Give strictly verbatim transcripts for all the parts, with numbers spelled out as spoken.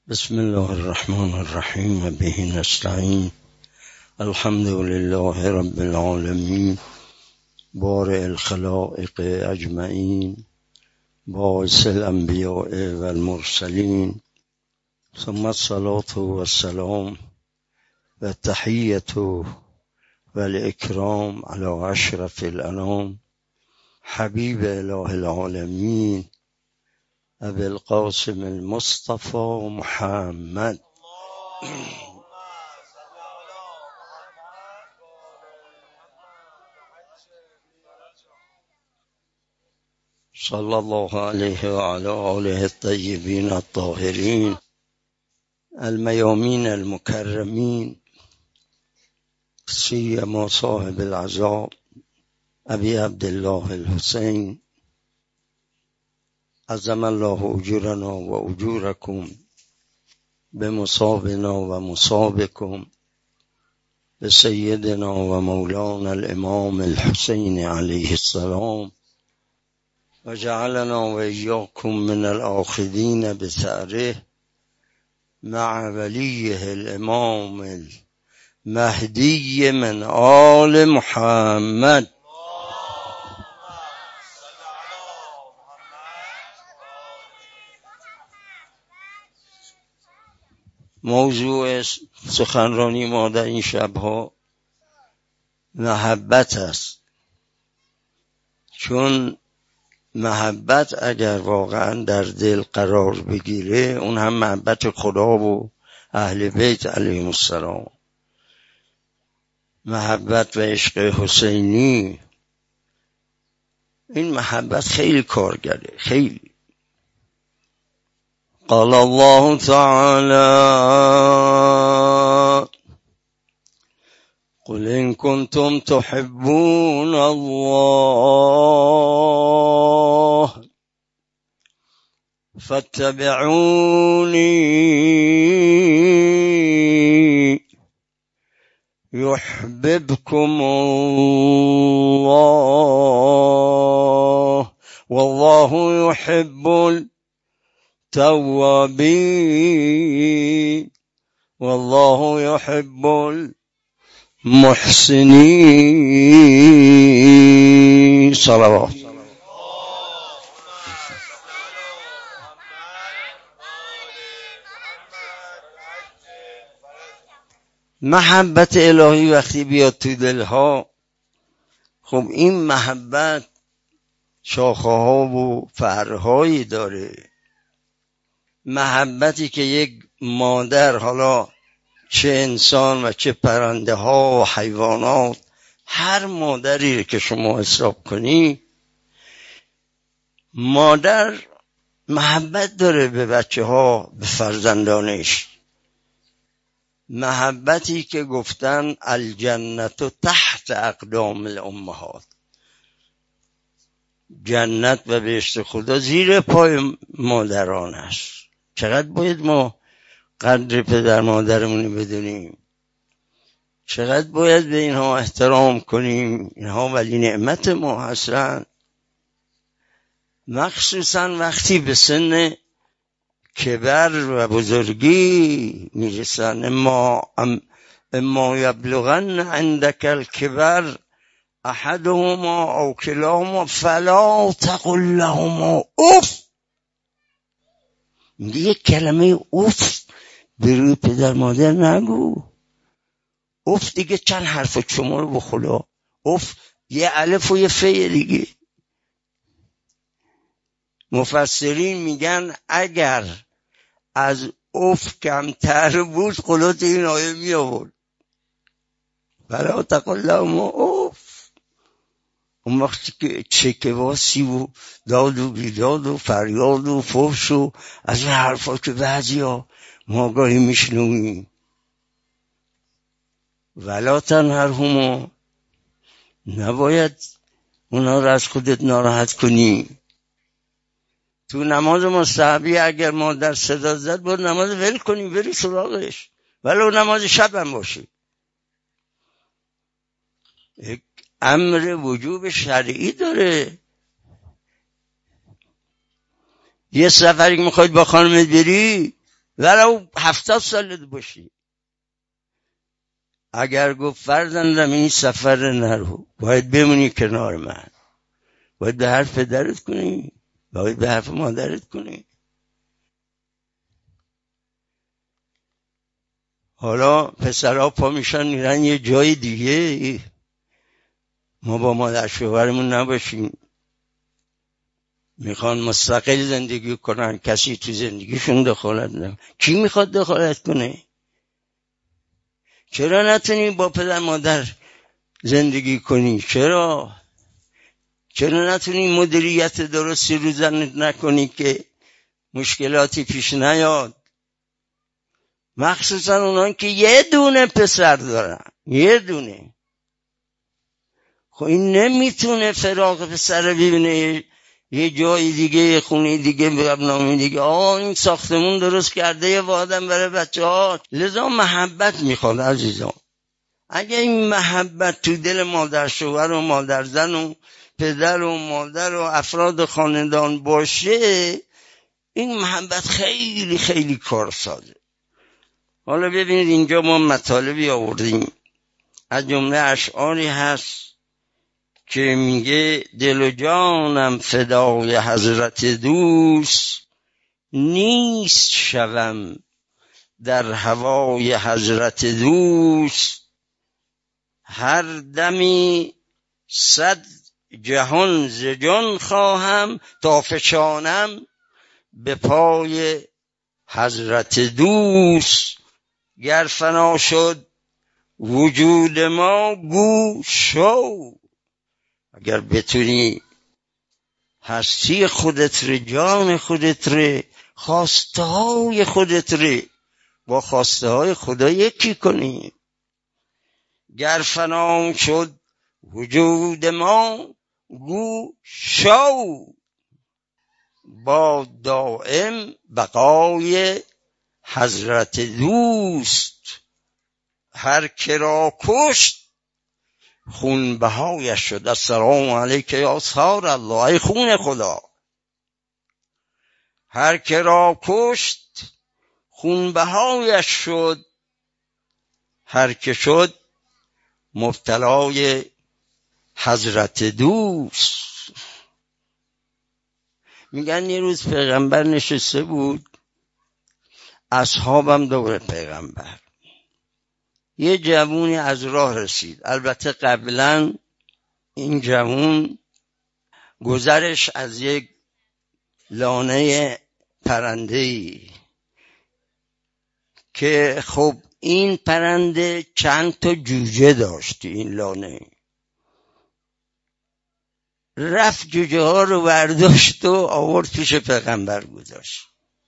بسم الله الرحمن الرحیم به نستعین الحمد لله رب العالمین بارئ الخلائق اجمعین باعث الانبیاء و المرسلین ثم الصلاة و السلام و التحیة و الاکرام علی اشرف الانام حبیب اله العالمین ابی القاسم المصطفى محمد صلی الله علیه و علی آله الطیبین الطاهرین المیامین المکرمین سیما صاحب العزا ابی عبدالله الحسین عظم الله اجورنا و اجورکم بمصابنا و مصابکم بسیدنا و مولانا الامام الحسین علیه السلام و جعلنا و ایاکم من الآخذین بثأره مع ولیه الامام المهدی من آل محمد. موضوع سخنرانی ما در این شبها محبت است، چون محبت اگر واقعا در دل قرار بگیره اون هم محبت خدا و اهل بیت علیهم السلام، محبت و عشق حسینی، این محبت خیلی کارگره. خیلی قال الله تعالى قل إن كنتم تحبون الله فاتبعوني يحببكم الله والله يحب التوابين والله يحب المحسنين. صلوات. محبت الهی وقتی بیاد تو دلها، خب این محبت شاخه ها و فرعهایی داره. محبتی که یک مادر، حالا چه انسان و چه پرنده ها و حیوانات، هر مادری که شما حساب کنی، مادر محبت داره به بچه ها، به فرزندانش. محبتی که گفتن الجنت تحت اقدام الامهات، جنت و بهشت خدا زیر پای مادران است. چقدر باید ما قدر پدر مادرمون بدونیم، چقدر باید به اینها احترام کنیم. اینها ولی نعمت ما هستند، مخصوصا وقتی به سن کبر و بزرگی میرسن. اما اما یبلغن عندک الکبر احدهما او کلاهما فلا تقل لهما اف. میگه یک کلمه اف به روی پدر مادر نگو. اف دیگه چند حرف شما رو بخلا. اف یه الف و یه ف دیگه. مفسرین میگن اگر از اف کمتر بود قلوت این آیه می آورد. فلا تقل لهما اف. اون وقتی که چکواسی و داد و بیداد و فریاد و فحش و از این حرفا که بعضی ها ما گاهی میشنویم، ولا تنهرهما، نباید اونا رو از خودت ناراحت کنی. تو نماز مستحبی اگر مادر صدا زد باید نماز ول کنی بری سراغش، ولو نماز شب هم باشه. یک امر وجوب شرعی داره. یه سفری میخواید با خانمت بری، ولو هفتاد سالت باشی. اگر گفت فرزندم این سفر نرو، باید بمونی کنار من، باید به حرف پدرت کنی، باید به حرف مادرت کنی. حالا پسرها پا میشن میرن یه جای دیگه، ما با مادر شوهرمون نباشیم، میخوان مستقل زندگی کنن، کسی تو زندگیشون دخالت نکنه. کی میخواد دخالت کنه؟ چرا نتونی با پدر مادر زندگی کنی؟ چرا چرا نتونی مدیریت درستی رو زنت نکنی که مشکلاتی پیش نیاد؟ مخصوصا اونان که یه دونه پسر دارن، یه دونه. خب این نمیتونه فراق پسر ببینه یه جای دیگه، یه خونه دیگه، برنامه دیگه. آقا این ساختمون درست کرده یه وادم برای بچه ها. لذا محبت میخواد عزیزان. اگه این محبت تو دل مادر شوهر و مادر زن و پدر و مادر و افراد خاندان باشه، این محبت خیلی خیلی کارسازه. حالا ببینید اینجا ما مطالبی آوردیم، از جمله اشعاری هست که میگه دل و جانم فدای حضرت دوست، نیست شوم در هوای حضرت دوست. هر دمی صد جهان ز جان خواهم، تا فشانم به پای حضرت دوست. گر فنا شد وجود ما گو شو. اگر بتونی هستی خودت ره، جان خودت ره، خواسته های خودت ره با خواسته های خدا یکی کنی. گر فنا شد وجود ما گو شو. با دائم بقای حضرت دوست. هر که را کشت خون بهایش شد. السلام علیک یا سار الله، ای خون خدا. هر که را کشت خون بهایش شد. هر که شد مبتلای حضرت دوست. میگن یه روز پیغمبر نشسته بود، اصحابم دور پیغمبر. یه جوونی از راه رسید. البته قبلا این جوون گذرش از یک لانه پرنده‌ای که خب این پرنده چند تا جوجه داشت. این لانه رفت جوجه ها رو برداشت و آورد پیش پیغمبر گذاشت.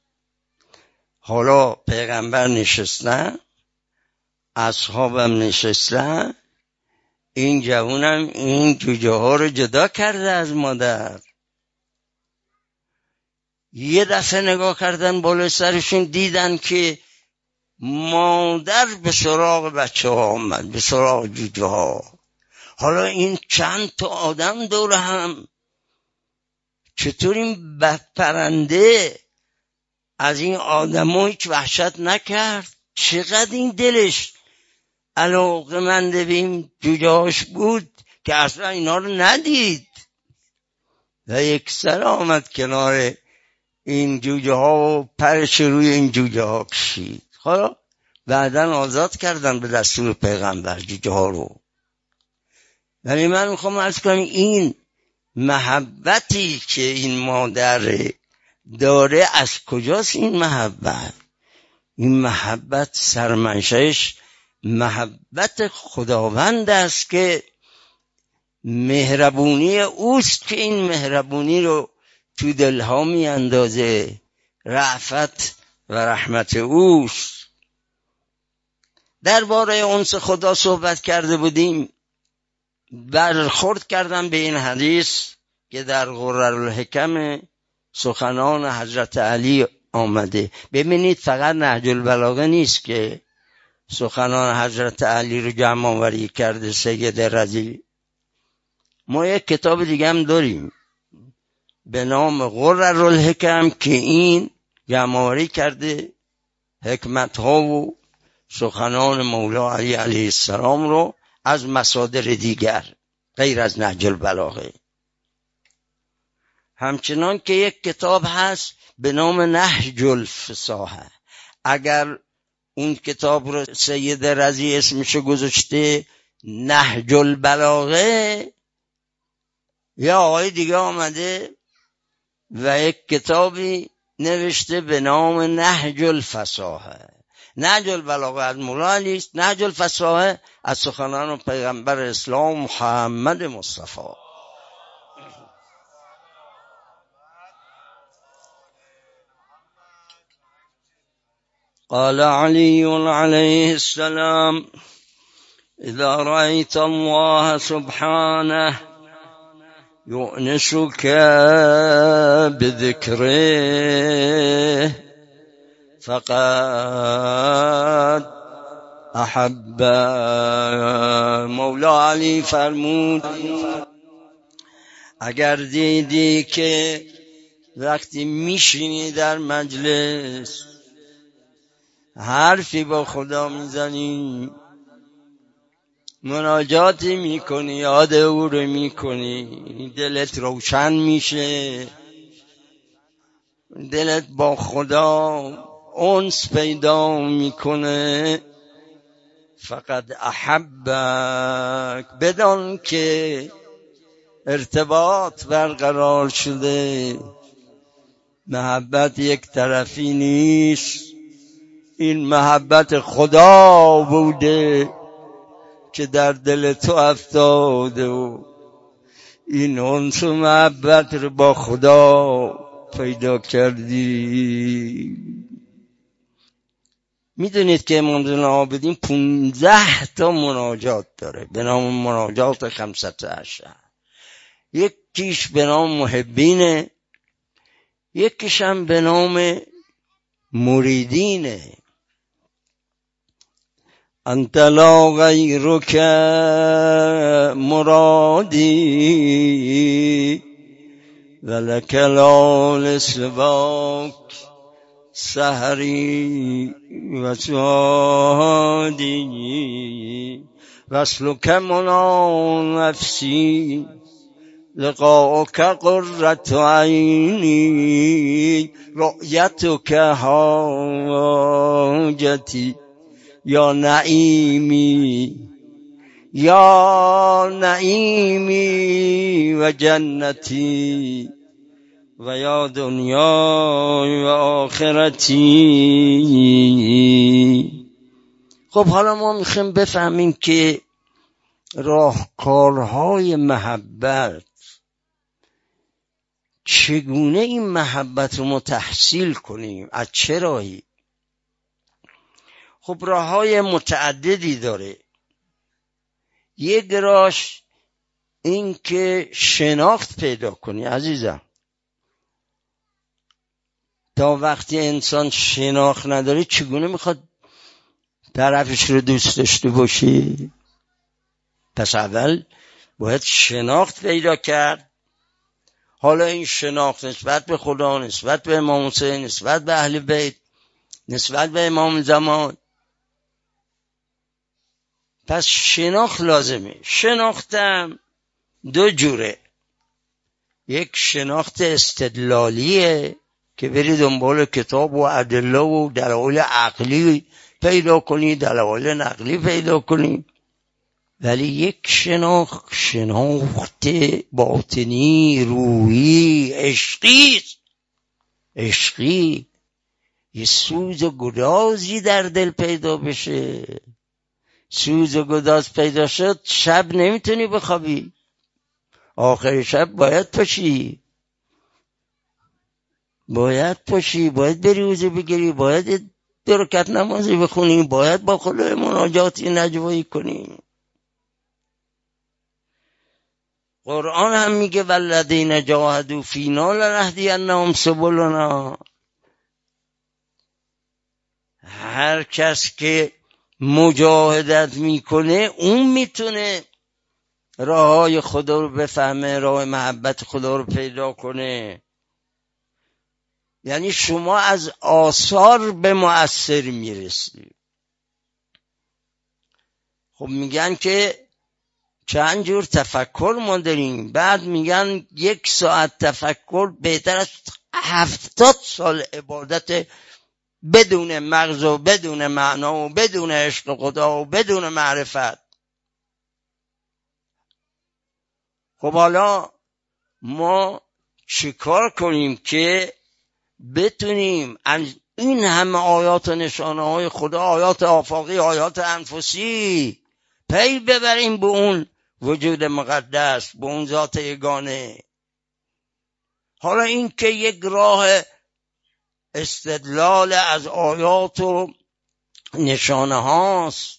حالا پیغمبر نشستن، اصحابم نشستن، این جوونم این جوجه ها رو جدا کرده از مادر. یه دفعه نگاه کردن بالا سرشون، دیدن که مادر به سراغ بچه ها آمد، به سراغ جوجه ها. حالا این چند تا آدم دور هم، چطور این پرنده از این آدم ها هیچ وحشت نکرد؟ چقدر این دلش علاقه‌مند به این جوجه هاش بود که اصلا اینا رو ندید و یک سر آمد کنار این جوجه ها و پرش روی این جوجه ها کشید. حالا بعدن آزاد کردن به دستور پیغمبر جوجه ها رو. ولی من میخوام عرض کنم این محبتی که این مادر داره از کجاست؟ این محبت این محبت سرمنشأش محبت خداوند است که مهربونی اوست که این مهربونی رو تو دلها می اندازه، رأفت و رحمت اوست. درباره انس خدا صحبت کرده بودیم، برخورد کردم به این حدیث که در غررالحکم سخنان حضرت علی آمده. ببینید فقط نهج البلاغه نیست که سخنان حضرت علی رو جمع آوری کرده سید رضی. ما یک کتاب دیگه هم داریم به نام غررالحکم که این جمع آوری کرده حکمت ها و سخنان مولا علی علیه السلام رو از مصادر دیگر غیر از نهج البلاغه. همچنان که یک کتاب هست به نام نهج الفصاحه، اگر اون کتاب رو سید رضی اسمشو گذاشته نهج البلاغه، یا آقای دیگه آمده و یک کتابی نوشته به نام نهج الفصاحه. نهج البلاغه از مولا علی است، نهج الفصاحه از سخنان پیغمبر اسلام محمد مصطفی. قال علی علیه السلام اذا رأيت الله سبحانه يؤنسك بذكره فقد احب. مولا علی فرمود اگر دیدی که وقتی میشینی در مجلس حرفی با خدا میزنی، مناجاتی میکنی، یاد او رو میکنی، دلت روشن میشه، دلت با خدا انس پیدا میکنه، فقط احبک، بدان که ارتباط برقرار شده. محبت یک طرفی نیست، این محبت خدا بوده که در دل تو افتاده و این انس و محبت رو با خدا پیدا کردی. میدونید که امام زین العابدین پونزده تا مناجات داره به نام مناجات خمسة عشر. یکیش به نام محبینه، یکیش هم به نام مریدینه. انت لا غیرک مرادی ولک لا لسواک سحری و سعادی وصلک منا نفسی لقاؤک قرة عینی رؤیتک حاجتی یا نعیمی یا نعیمی و جنتی و یا دنیا و آخرتی. خب حالا ما میخوایم بفهمیم که راهکارهای محبت، چگونه این محبت رو ما تحصیل کنیم، از چه راهی؟ خب راه‌های متعددی داره. یک راهش این که شناخت پیدا کنی عزیزم. تا وقتی انسان شناخت نداره چگونه میخواد طرفش رو دوست داشته باشی؟ پس اول باید شناخت پیدا کرد. حالا این شناخت نسبت به خدا، نسبت به امام حسین، نسبت به اهل بیت، نسبت به امام زمان. پس شناخت لازمه. شناختم دو جوره. یک شناخت استدلالیه که بری دنبال کتاب و ادله و دلایل عقلی پیدا کنی، دلایل نقلی پیدا کنی. ولی یک شناخت شناخت باطنی، روحی، عشقی عشقی یه سوز و گدازی در دل پیدا بشه. سوز و گداز پیدا شد شب نمیتونی بخوابی، آخر شب باید پاشی باید پاشی باید بری وضو بگیری، باید دو رکعت نمازی بخونی، باید با خدا مناجاتی نجوایی کنی. قرآن هم میگه والذین جاهدوا فینا لنهدینهم سبلنا. هر کس که مجاهدت میکنه اون میتونه راههای خدا رو بفهمه، راه محبت خدا رو پیدا کنه. یعنی شما از آثار به مؤثر میرسید. خب میگن که چند جور تفکر ما داریم، بعد میگن یک ساعت تفکر بهتر از هفتاد سال عبادت بدون مغز و بدون معنا و بدون عشق خدا و بدون معرفت. خب حالا ما چیکار کنیم که بتونیم این همه آیات و نشانه های خدا، آیات آفاقی، آیات انفسی، پی ببریم به اون وجود مقدس، به اون ذات یگانه. حالا این که یک راه استدلال از آیات و نشانه هاست،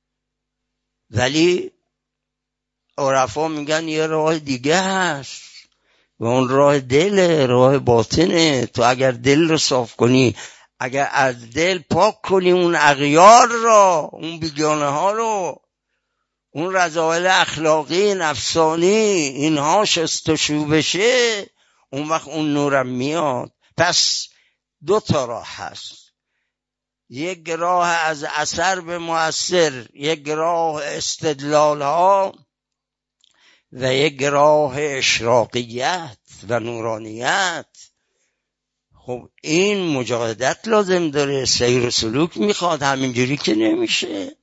ولی عرفا میگن یه راه دیگه هست و اون راه دل، راه باطنه. تو اگر دل رو صاف کنی، اگر از دل پاک کنی اون اغیار را، اون بیگانه ها رو، اون رذائل اخلاقی نفسانی اینها شستشو بشه، اون وقت اون نورم میاد. پس دو تا راه هست، یک راه از اثر به مؤثر، یک راه استدلال ها و یک راه اشراقیت و نورانیت. خب این مجاهدت لازم داره، سیر و سلوک میخواد، همینجوری که نمیشه.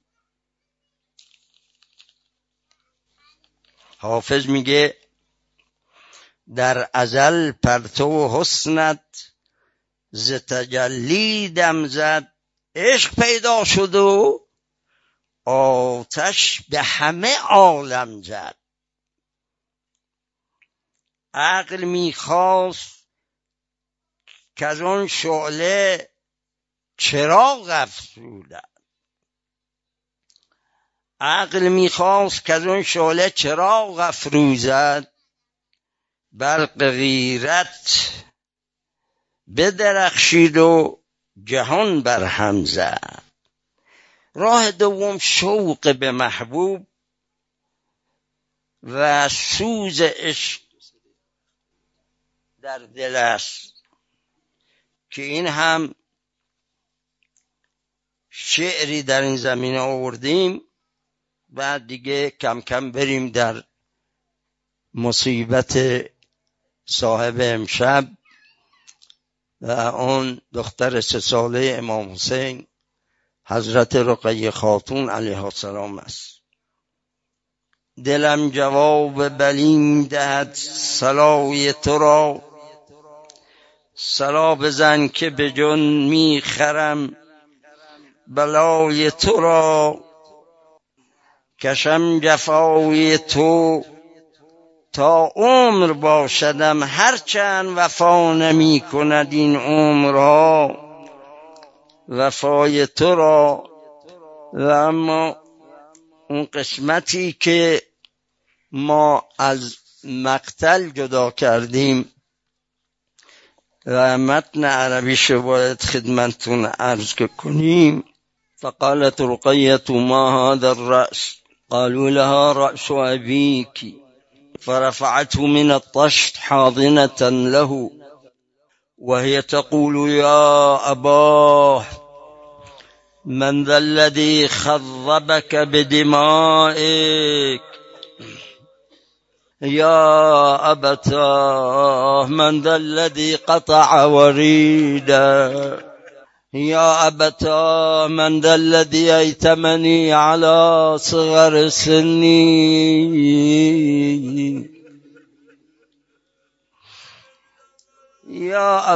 حافظ میگه در ازل پرتو حسنت ز تجلی دم زد، عشق پیدا شد و آتش به همه عالم زد. عقل میخواست که از اون شعله چراغ افروزد، عقل میخواست که از اون شعله چراغ افروزد، برق غیرت بدرخشید و جهان برهم زد. راه دوم شوق به محبوب و سوز عشق در دل است، که این هم شعری در این زمینه آوردیم. بعد دیگه کم کم بریم در مصیبت صاحب امشب و اون دختر سه ساله امام حسین حضرت رقیه خاتون علیها السلام است. دلم جواب بلیم دهد صلای تو را، صلا بزن که به جان میخرم بلای تو را. کشم جفای تو تا عمر باشدم، هرچند وفا نمی کند این عمرها وفای تو را. و اما اون قسمتی که ما از مقتل جدا کردیم و متن عربیش باید خدمتون عرض کنیم. فقالت رقية ما هذا الرأس؟ قالوا لها رأس أبيك، فرفعته من الطشت حاضنة له وهي تقول يا أباه من ذا الذي خضبك بدمائك، يا أبتاه من ذا الذي قطع وريدا، يا أبتاه من ذا الذي أيتمني على صغر سني، يا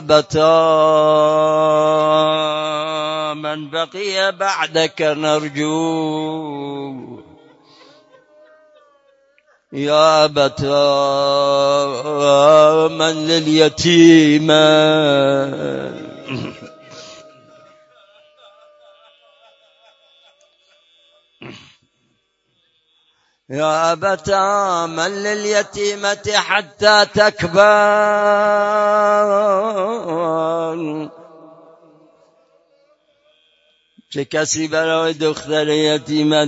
أبتاه من بقي بعدك نرجو، يا أبتاه من لليتيمة. يا أبتا من لليتيمة حتى تكبر. چه کسی برای دختر یتیمت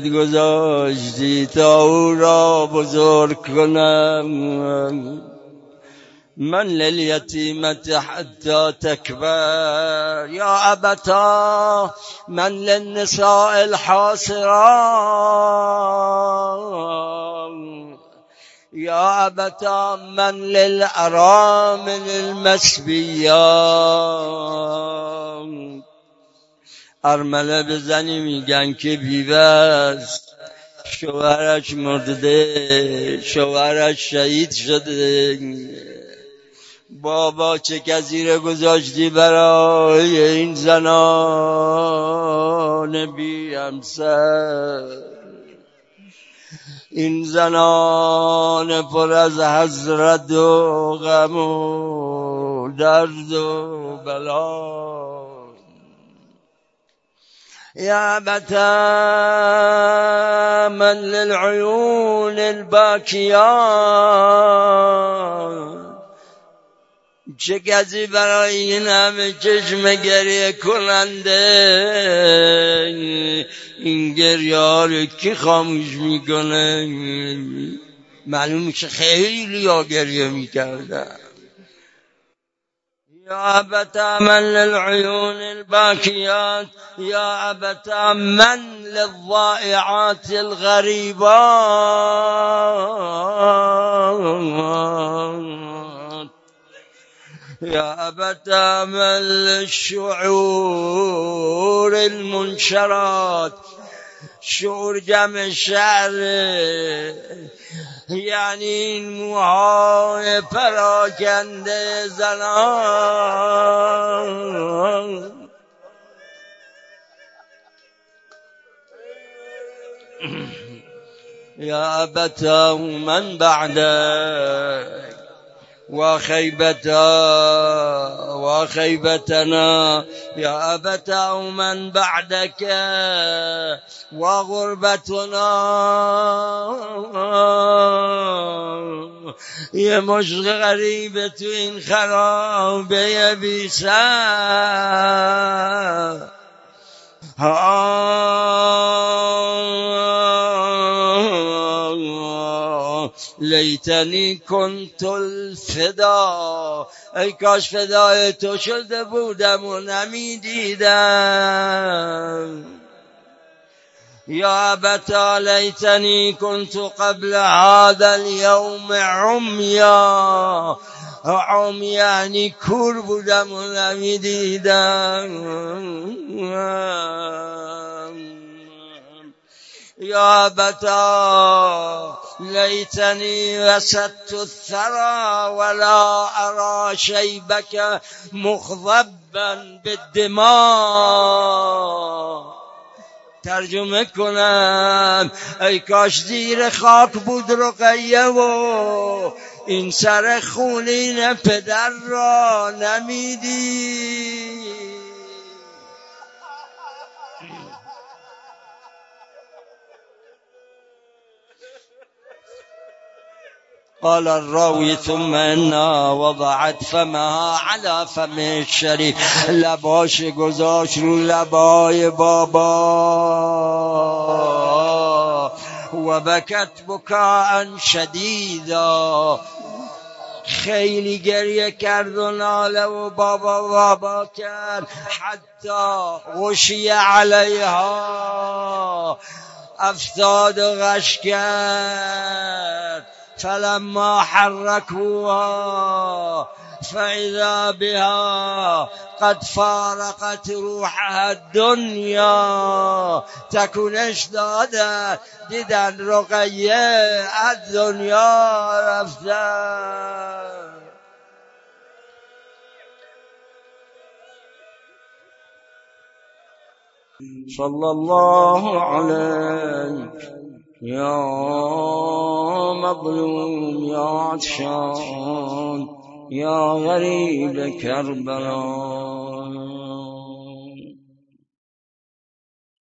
گذاشتی تا او را بزرگ کنم؟ من لليتيمة حتى تكبر يا أبتا من للنساء الحاصرات يا أبتا من للأرامل المسبيات. ارمله به زنی میگن که بیوست، شوهرش مرده، شوهرش شهید شده، بابا چه کسی را گذاشتی برای این زنان بی همسر، این زنان پر از حسرت و غم و درد و بلا. يا أبتا من للعيون الباكيات، چه کسی برای این همه چشم گریه کننده این گریه ها رو کی خاموش میکنه؟ معلومه که خیلی ها گریه میکردن. يا أبتا من للعيون الباكيات يا أبتا من للضائعات الغريبات يا أبتا من للشعور المنشرات. شعور جمع شعر یعنی این موهای پراکنده زنان. یا ابتا من بعدک وخيبتا وخيبتنا يا أبتا من بعدك وغربتنا. یه مشق غریب تو این خرابه بی سر. لیتنی کنت الفدا، ای کاش فدای تو شده بودم و نمی دیدم. یا ابتا لیتنی کنت قبل هذا اليوم عمیا، عم یعنی کور بودم و نمی دیدم. یا ابتا لیتنی وسدت الثرى ولا ارى شیبک مخضبا بالدماء. ترجمه کنم ای کاش زیر خاک بود رقیه و این سر خونین پدر را نمیدی. قال الراوي ثم إنا وضعت فمها على فم الشريف، لباش گذاشت رو لبای بابا. و بکت بکاء شدیدا، خیلی گریه کرد و ناله و بابا بابا کرد. حتی غشی علیها، افتاد و غش کرد. فلما حركوها فإذا بها قد فارقت روحها الدنيا. تکونش داده دیدن رقیه از دنیا رفتن. صلى الله عليك يا مظلوم يا عطشان يا غريب كربلاء.